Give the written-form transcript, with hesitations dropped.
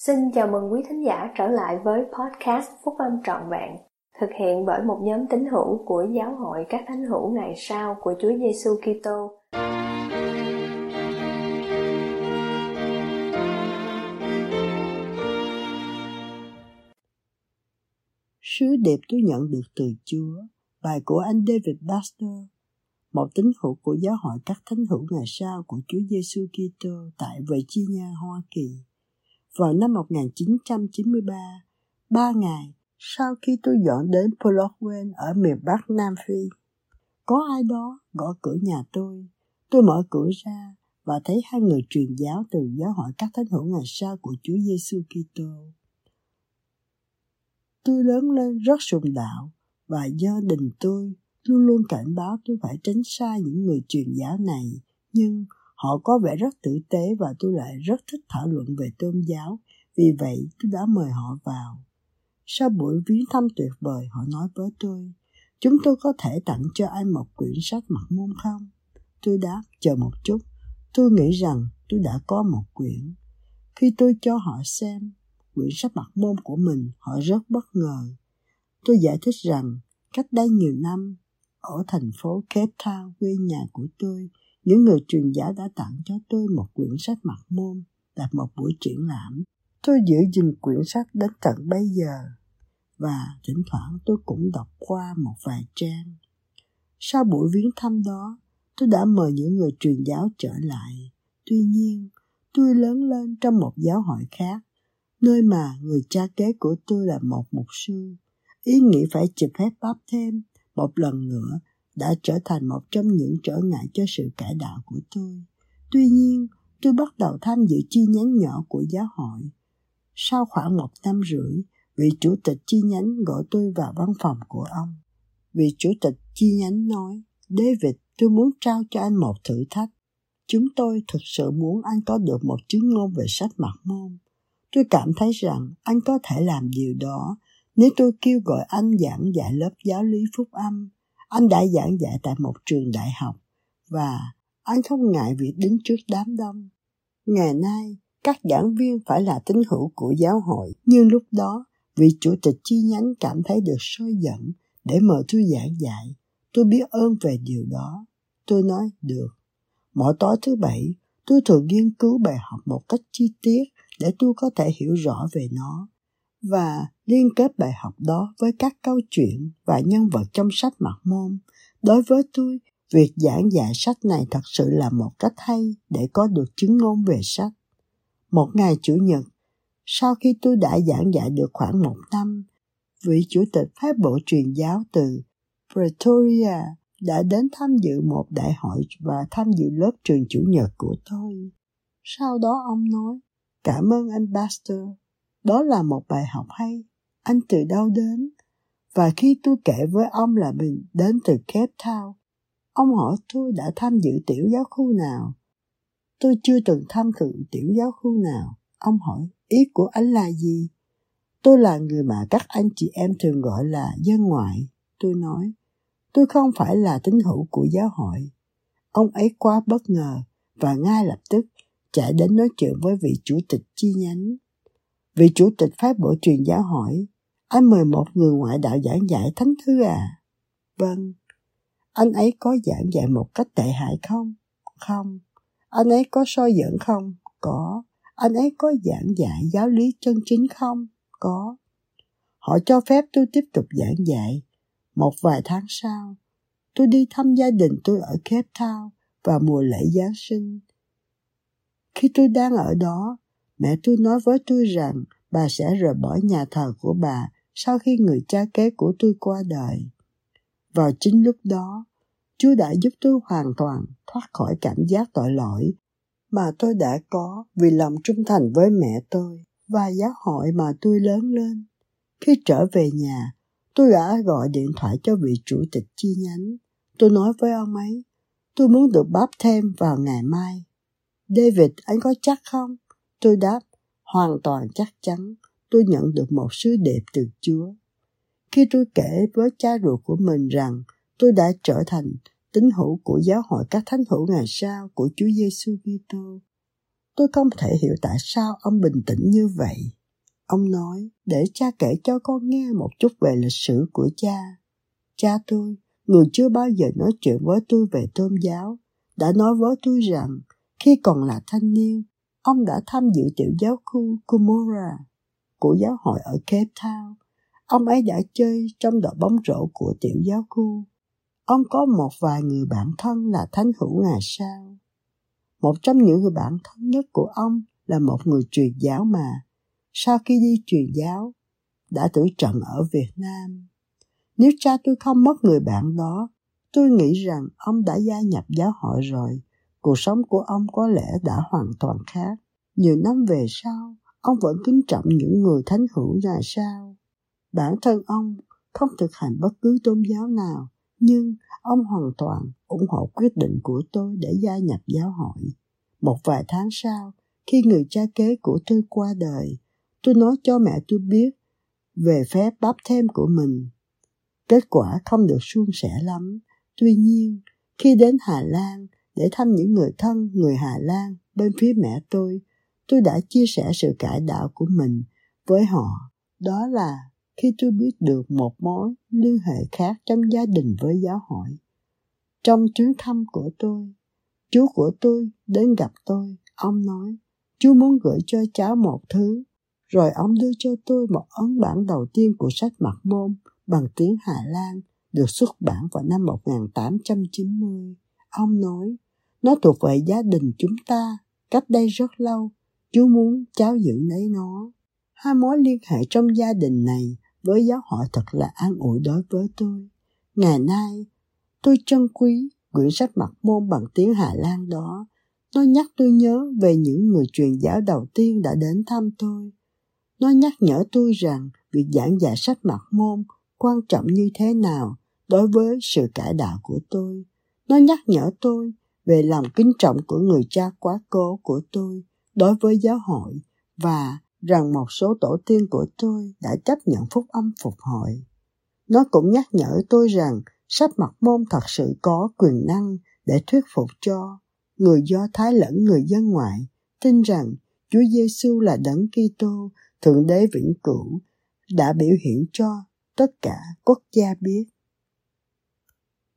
Xin chào mừng quý thính giả trở lại với podcast Phúc Âm Trọn Vẹn, thực hiện bởi một nhóm tín hữu của Giáo hội các Thánh hữu Ngày Sau của Chúa Giêsu Kitô. Sứ điệp tôi nhận được từ Chúa, bài của anh David Baxter, một tín hữu của Giáo hội các Thánh hữu Ngày Sau của Chúa Giêsu Kitô tại Virginia, Hoa Kỳ. Vào năm 1993, 3 ngày sau khi tôi dọn đến Pulaski ở miền Bắc Nam Phi, có ai đó gõ cửa nhà tôi. Tôi mở cửa ra và thấy hai người truyền giáo từ Giáo hội các Thánh hữu Ngày Sau của Chúa Giêsu Kitô. Tôi lớn lên rất sùng đạo và gia đình tôi luôn luôn cảnh báo tôi phải tránh xa những người truyền giáo này, nhưng họ có vẻ rất tử tế và tôi lại rất thích thảo luận về tôn giáo, vì vậy tôi đã mời họ vào. Sau buổi viếng thăm tuyệt vời, họ nói với tôi, chúng tôi có thể tặng cho anh một quyển sách Mặc Môn không? Tôi đáp, chờ một chút, tôi nghĩ rằng tôi đã có một quyển. Khi tôi cho họ xem quyển sách Mặc Môn của mình, họ rất bất ngờ. Tôi giải thích rằng, cách đây nhiều năm, ở thành phố Cape Town, quê nhà của tôi, những người truyền giáo đã tặng cho tôi một quyển sách Mặc Môn tại một buổi triển lãm. Tôi giữ gìn quyển sách đến tận bây giờ, và thỉnh thoảng tôi cũng đọc qua một vài trang. Sau buổi viếng thăm đó, tôi đã mời những người truyền giáo trở lại. Tuy nhiên, tôi lớn lên trong một giáo hội khác, nơi mà người cha kế của tôi là một mục sư. Ý nghĩ phải chụp phép báp thêm một lần nữa đã trở thành một trong những trở ngại cho sự cải đạo của tôi. Tuy nhiên, tôi bắt đầu tham dự chi nhánh nhỏ của giáo hội. Sau khoảng 1 năm rưỡi, vị chủ tịch chi nhánh gọi tôi vào văn phòng của ông. Vị chủ tịch chi nhánh nói, David, tôi muốn trao cho anh một thử thách. Chúng tôi thực sự muốn anh có được một chứng ngôn về sách Mặc Môn. Tôi cảm thấy rằng anh có thể làm điều đó nếu tôi kêu gọi anh giảng dạy lớp giáo lý phúc âm. Anh đã giảng dạy tại một trường đại học và anh không ngại việc đứng trước đám đông. Ngày nay, các giảng viên phải là tín hữu của giáo hội, nhưng lúc đó, vị chủ tịch chi nhánh cảm thấy được soi dẫn để mời tôi giảng dạy. Tôi biết ơn về điều đó. Tôi nói, được. Mỗi tối thứ Bảy, tôi thường nghiên cứu bài học một cách chi tiết để tôi có thể hiểu rõ về nó, và liên kết bài học đó với các câu chuyện và nhân vật trong sách Mặc Môn. Đối với tôi, việc giảng dạy sách này thật sự là một cách hay để có được chứng ngôn về sách. Một ngày Chủ nhật, sau khi tôi đã giảng dạy được khoảng 1 năm, vị chủ tịch phái bộ truyền giáo từ Pretoria đã đến tham dự một đại hội và tham dự lớp trường Chủ nhật của tôi. Sau đó ông nói, cảm ơn anh Baxter, đó là một bài học hay. Anh từ đâu đến? Và khi tôi kể với ông là mình đến từ Cape Town, ông hỏi tôi đã tham dự tiểu giáo khu nào. Tôi chưa từng tham dự tiểu giáo khu nào. Ông hỏi, ý của anh là gì? Tôi là người mà các anh chị em thường gọi là dân ngoại. Tôi nói, tôi không phải là tín hữu của giáo hội. Ông ấy quá bất ngờ và ngay lập tức chạy đến nói chuyện với vị chủ tịch chi nhánh. Vị chủ tịch phái bộ truyền giáo hỏi, anh mời một người ngoại đạo giảng dạy thánh thư à? Vâng. Anh ấy có giảng dạy một cách tệ hại không? Không. Anh ấy có soi dẫn không? Có. Anh ấy có giảng dạy giáo lý chân chính không? Có. Họ cho phép tôi tiếp tục giảng dạy. Một vài tháng sau, tôi đi thăm gia đình tôi ở Cape Town vào mùa lễ Giáng sinh. Khi tôi đang ở đó, mẹ tôi nói với tôi rằng bà sẽ rời bỏ nhà thờ của bà sau khi người cha kế của tôi qua đời. Vào chính lúc đó, Chúa đã giúp tôi hoàn toàn thoát khỏi cảm giác tội lỗi mà tôi đã có vì lòng trung thành với mẹ tôi và giáo hội mà tôi lớn lên. Khi trở về nhà, tôi đã gọi điện thoại cho vị chủ tịch chi nhánh. Tôi nói với ông ấy, tôi muốn được báp thêm vào ngày mai. David, anh có chắc không? Tôi đáp, hoàn toàn chắc chắn. Tôi nhận được một sứ điệp từ Chúa. Khi tôi kể với cha ruột của mình rằng tôi đã trở thành tín hữu của Giáo hội các Thánh hữu Ngày Sau của Chúa Giêsu Kitô, Tôi không thể hiểu tại sao ông bình tĩnh như vậy. Ông nói, để cha kể cho con nghe một chút về lịch sử của cha. Cha tôi, người chưa bao giờ nói chuyện với tôi về tôn giáo, đã nói với tôi rằng khi còn là thanh niên, ông đã tham dự tiểu giáo khu Cumorah của giáo hội ở Cape Town. Ông ấy đã chơi trong đội bóng rổ của tiểu giáo khu. Ông có một vài người bạn thân là thánh hữu ngày sau. Một trong những người bạn thân nhất của ông là một người truyền giáo mà, sau khi đi truyền giáo, đã tử trận ở Việt Nam. Nếu cha tôi không mất người bạn đó, tôi nghĩ rằng ông đã gia nhập giáo hội rồi. Cuộc sống của ông có lẽ đã hoàn toàn khác. Nhiều năm về sau, ông vẫn kính trọng những người thánh hữu ngày sau. Bản thân ông không thực hành bất cứ tôn giáo nào, nhưng ông hoàn toàn ủng hộ quyết định của tôi để gia nhập giáo hội. Một vài tháng sau, khi người cha kế của tôi qua đời, tôi nói cho mẹ tôi biết về phép báp thêm của mình. Kết quả không được suôn sẻ lắm. Tuy nhiên, khi đến Hà Lan để thăm những người thân người Hà Lan bên phía mẹ tôi đã chia sẻ sự cải đạo của mình với họ. Đó là khi tôi biết được một mối liên hệ khác trong gia đình với giáo hội. Trong chuyến thăm của tôi, chú của tôi đến gặp tôi. Ông nói, chú muốn gửi cho cháu một thứ. Rồi ông đưa cho tôi một ấn bản đầu tiên của sách Mặc Môn bằng tiếng Hà Lan, được xuất bản vào năm 1890. Ông nói, nó thuộc về gia đình chúng ta, cách đây rất lâu, chú muốn cháu giữ lấy nó. Hai mối liên hệ trong gia đình này với giáo hội thật là an ủi đối với tôi. Ngày nay, tôi trân quý quyển sách Mặc Môn bằng tiếng Hà Lan đó. Nó nhắc tôi nhớ về những người truyền giáo đầu tiên đã đến thăm tôi. Nó nhắc nhở tôi rằng việc giảng dạy sách Mặc Môn quan trọng như thế nào đối với sự cải đạo của tôi. Nó nhắc nhở tôi về lòng kính trọng của người cha quá cố của tôi đối với giáo hội và rằng một số tổ tiên của tôi đã chấp nhận phúc âm phục hồi. Nó cũng nhắc nhở tôi rằng sách Mặc Môn thật sự có quyền năng để thuyết phục cho người Do Thái lẫn người dân ngoại tin rằng Chúa Giêsu là Đấng Kitô, Thượng Đế vĩnh cửu, đã biểu hiện cho tất cả quốc gia biết.